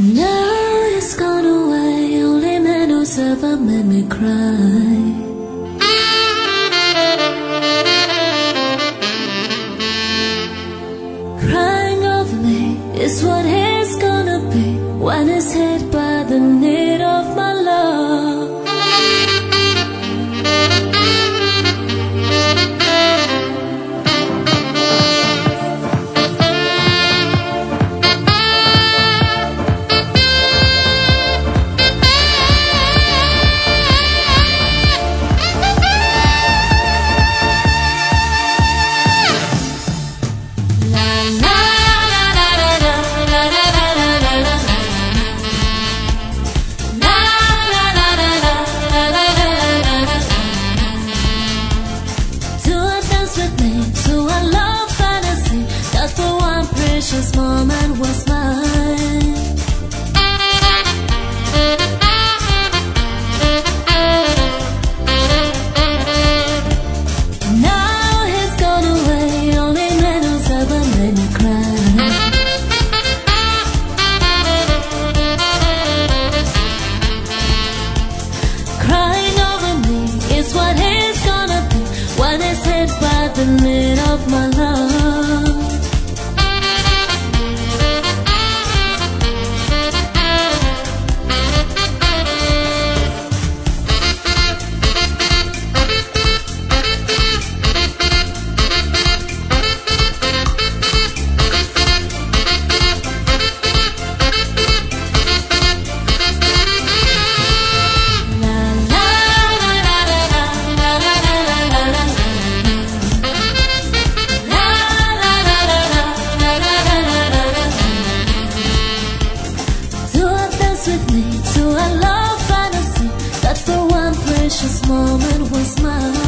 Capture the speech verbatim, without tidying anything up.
Now it's gone away, only man who's ever made me cry. Crying over me is what he's gonna be when he's hit by the need of my love. Precious moment was mine. Now he's gone away, only man who's ever made me cry. Crying over me is what he's gonna be when he's hit by the need of my love. With me to a love fantasy that for one precious moment was mine.